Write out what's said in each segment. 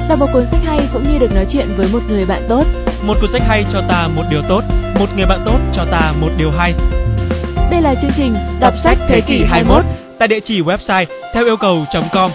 Đọc một cuốn sách hay cũng như được nói chuyện với một người bạn tốt. Một cuốn sách hay cho ta một điều tốt, một người bạn tốt cho ta một điều hay. Đây là chương trình Đọc sách thế kỷ 21 tại địa chỉ website theo yêu cầu.com.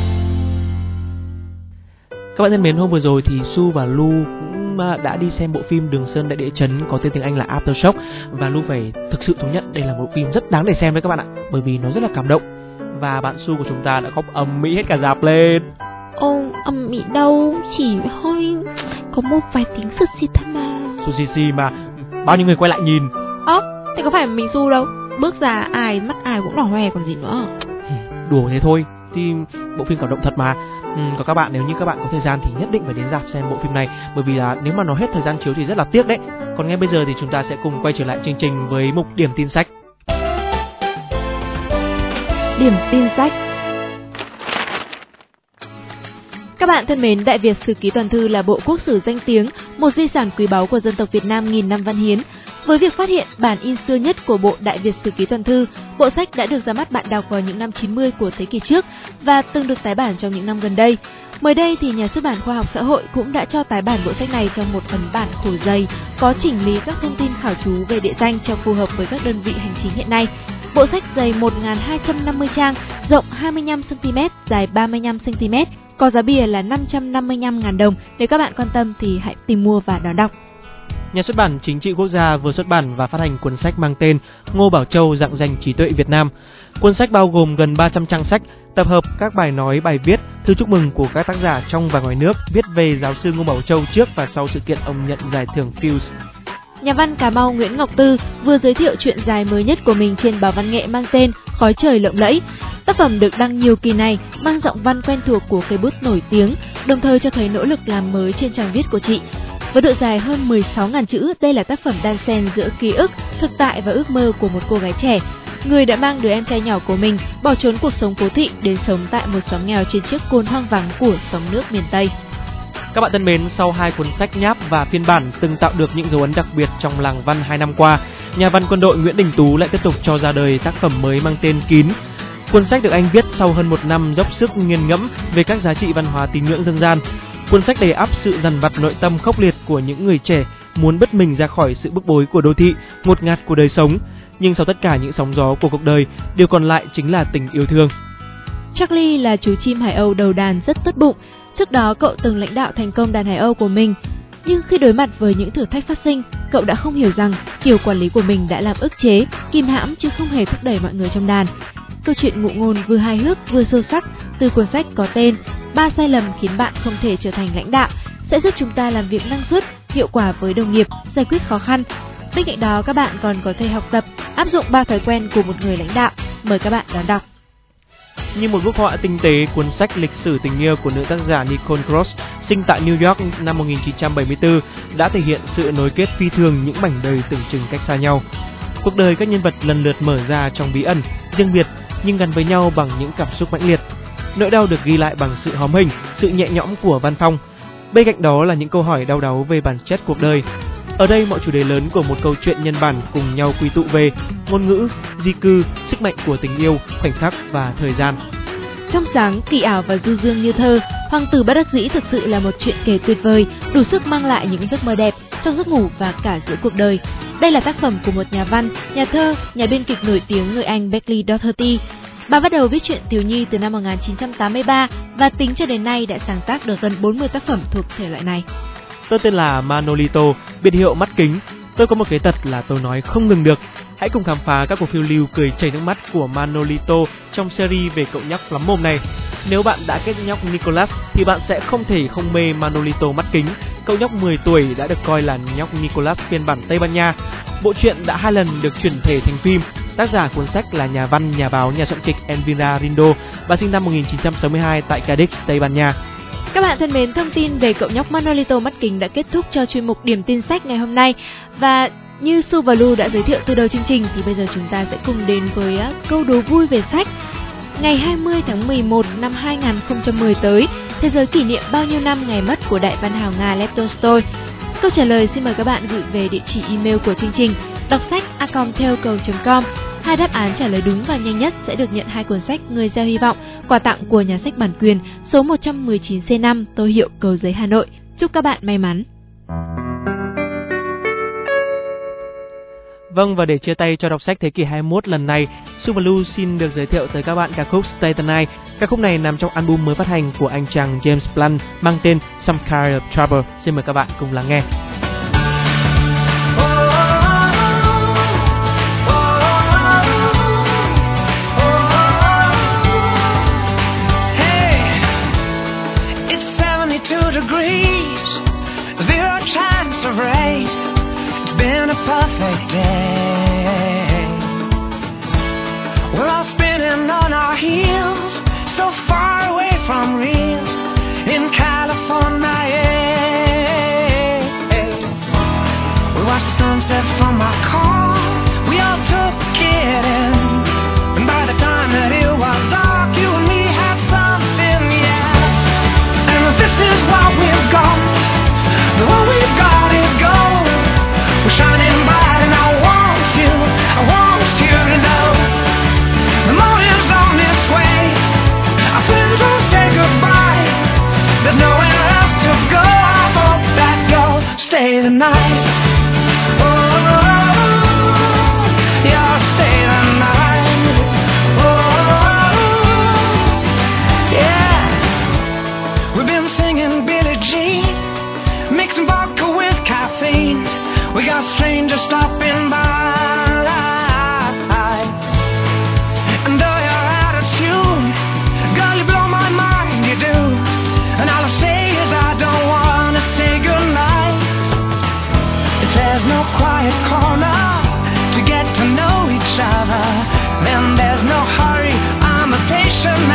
Các bạn thân mến, hôm vừa rồi thì Su và Lu cũng đã đi xem bộ phim Đường Sơn Đại Địa Chấn có tên tiếng Anh là Aftershock, và Lu phải thực sự thú nhận đây là một phim rất đáng để xem đấy các bạn ạ, bởi vì nó rất là cảm động và bạn Su của chúng ta đã khóc ầm ĩ hết cả rạp lên. Ầm ĩ đâu, chỉ hơi có một vài tiếng sụt xịt thôi mà. Sụt xì mà bao nhiêu người quay lại nhìn. Thế có phải mình Su đâu, bước ra mắt ai cũng đỏ hoe còn gì nữa. Đùa thế thôi, thì bộ phim cảm động thật mà. Còn các bạn, nếu như các bạn có thời gian thì nhất định phải đến rạp xem bộ phim này, bởi vì là nếu mà nó hết thời gian chiếu thì rất là tiếc đấy. Còn ngay bây giờ thì chúng ta sẽ cùng quay trở lại chương trình với mục điểm tin sách. Điểm tin sách. Các bạn thân mến, Đại Việt Sử Ký Toàn Thư là bộ quốc sử danh tiếng, một di sản quý báu của dân tộc Việt Nam nghìn năm văn hiến. Với việc phát hiện bản in xưa nhất của bộ Đại Việt Sử Ký Toàn Thư, bộ sách đã được ra mắt bạn đọc vào những năm 90 của thế kỷ trước và từng được tái bản trong những năm gần đây. Mới đây thì nhà xuất bản Khoa học Xã hội cũng đã cho tái bản bộ sách này trong một ấn bản khổ dày, có chỉnh lý các thông tin khảo chú về địa danh cho phù hợp với các đơn vị hành chính hiện nay. Bộ sách dày 1.250 trang, rộng 25cm, dài 35cm, có giá bìa là 555.000 đồng. Nếu các bạn quan tâm thì hãy tìm mua và đón đọc. Nhà xuất bản Chính trị Quốc gia vừa xuất bản và phát hành cuốn sách mang tên Ngô Bảo Châu rạng danh trí tuệ Việt Nam. Cuốn sách bao gồm gần 300 trang sách, tập hợp các bài nói, bài viết, thư chúc mừng của các tác giả trong và ngoài nước viết về giáo sư Ngô Bảo Châu trước và sau sự kiện ông nhận giải thưởng Fields. Nhà văn Cà Mau Nguyễn Ngọc Tư vừa giới thiệu truyện dài mới nhất của mình trên báo văn nghệ mang tên Khói trời lộng lẫy. Tác phẩm được đăng nhiều kỳ này mang giọng văn quen thuộc của cây bút nổi tiếng, đồng thời cho thấy nỗ lực làm mới trên trang viết của chị. Với độ dài hơn 16.000 chữ, đây là tác phẩm đan xen giữa ký ức, thực tại và ước mơ của một cô gái trẻ, người đã mang đứa em trai nhỏ của mình bỏ trốn cuộc sống phố thị đến sống tại một xóm nghèo trên chiếc côn hoang vắng của sông nước miền Tây. Các bạn thân mến, sau hai cuốn sách nháp và phiên bản từng tạo được những dấu ấn đặc biệt trong làng văn 2 năm qua, nhà văn quân đội Nguyễn Đình Tú lại tiếp tục cho ra đời tác phẩm mới mang tên Kín. Cuốn sách được anh viết sau hơn một năm dốc sức nghiền ngẫm về các giá trị văn hóa tín ngưỡng dân gian. Cuốn sách đầy ắp sự dằn vặt nội tâm khốc liệt của những người trẻ muốn bứt mình ra khỏi sự bức bối của đô thị, ngột ngạt của đời sống. Nhưng sau tất cả những sóng gió của cuộc đời, điều còn lại chính là tình yêu thương. Charlie là chú chim Hải Âu đầu đàn rất tốt bụng. Trước đó cậu từng lãnh đạo thành công đàn Hải Âu của mình. Nhưng khi đối mặt với những thử thách phát sinh, cậu đã không hiểu rằng kiểu quản lý của mình đã làm ức chế, kìm hãm chứ không hề thúc đẩy mọi người trong đàn. Câu chuyện ngụ ngôn vừa hài hước vừa sâu sắc từ cuốn sách có tên 3 sai lầm khiến bạn không thể trở thành lãnh đạo sẽ giúp chúng ta làm việc năng suất, hiệu quả với đồng nghiệp, giải quyết khó khăn. Bên cạnh đó, các bạn còn có thể học tập, áp dụng 3 thói quen của một người lãnh đạo. Mời các bạn đón đọc. Như một bức họa tinh tế, cuốn sách lịch sử tình yêu của nữ tác giả Nicole Cross, sinh tại New York năm 1974, đã thể hiện sự nối kết phi thường những mảnh đời tưởng chừng cách xa nhau. Cuộc đời các nhân vật lần lượt mở ra trong bí ẩn, riêng biệt nhưng gắn với nhau bằng những cảm xúc mãnh liệt. Nỗi đau được ghi lại bằng sự hóm hỉnh, sự nhẹ nhõm của văn phong. Bên cạnh đó là những câu hỏi đau đáu về bản chất cuộc đời. Ở đây mọi chủ đề lớn của một câu chuyện nhân bản cùng nhau quy tụ về ngôn ngữ, di cư, sức mạnh của tình yêu, khoảnh khắc và thời gian. Trong sáng, kỳ ảo và du dương như thơ, Hoàng tử bất đắc dĩ thực sự là một chuyện kể tuyệt vời, đủ sức mang lại những giấc mơ đẹp trong giấc ngủ và cả giữa cuộc đời. Đây là tác phẩm của một nhà văn, nhà thơ, nhà biên kịch nổi tiếng người Anh Beckley Doherty. Bà bắt đầu viết truyện thiếu nhi từ năm 1983 và tính cho đến nay đã sáng tác được gần 40 tác phẩm thuộc thể loại này. Tôi tên là Manolito, biệt hiệu mắt kính. Tôi có một cái tật là tôi nói không ngừng được. Hãy cùng khám phá các cuộc phiêu lưu cười chảy nước mắt của Manolito trong series về cậu nhóc lắm mồm này. Nếu bạn đã kết nhóc Nicholas thì bạn sẽ không thể không mê Manolito mắt kính. Cậu nhóc 10 tuổi đã được coi là nhóc Nicholas phiên bản Tây Ban Nha. Bộ truyện đã 2 lần được chuyển thể thành phim. Tác giả cuốn sách là nhà văn, nhà báo, nhà soạn kịch Elvira Rindo. Bà sinh năm 1962 tại Cadiz, Tây Ban Nha. Các bạn thân mến, thông tin về cậu nhóc Manolito mắt kính đã kết thúc cho chuyên mục điểm tin sách ngày hôm nay. Và như Su và Lu đã giới thiệu từ đầu chương trình thì bây giờ chúng ta sẽ cùng đến với câu đố vui về sách. Ngày 20 tháng 11 năm 2010 tới, thế giới kỷ niệm bao nhiêu năm ngày mất của đại văn hào Nga Lev Tolstoy? Câu trả lời xin mời các bạn gửi về địa chỉ email của chương trình đọc sách @theo.com. Hai đáp án trả lời đúng và nhanh nhất sẽ được nhận 2 cuốn sách Người gieo hy vọng, quà tặng của nhà sách bản quyền, số 119C5, Tô Hiệu, Cầu Giấy, Hà Nội. Chúc các bạn may mắn! Vâng, và để chia tay cho đọc sách thế kỷ 21 lần này, Subaru xin được giới thiệu tới các bạn ca khúc Stay the Night. Ca khúc này nằm trong album mới phát hành của anh chàng James Blunt mang tên Some Kind of Trouble. Xin mời các bạn cùng lắng nghe. Perfect day. We're all spinning on our heels, so far away from real in California. We watched the sunset from our car, we all took it in, and by the time that it was dark, you and me had something, yeah. And this is what we've got, the what we've got is gold. We're shining bright and I want you to know the morning's on this way. Our friends will say goodbye, there's nowhere else to go. I hope that you'll stay the night. Oh, you'll stay the night. Oh, yeah. We've been singing Billie Jean, mixing vodka with caffeine. We got strangers stopping by, and though you're out of tune, girl, you blow my mind, you do. And all I say is I don't wanna say goodnight. If there's no quiet corner to get to know each other, then there's no hurry, I'm a patient man.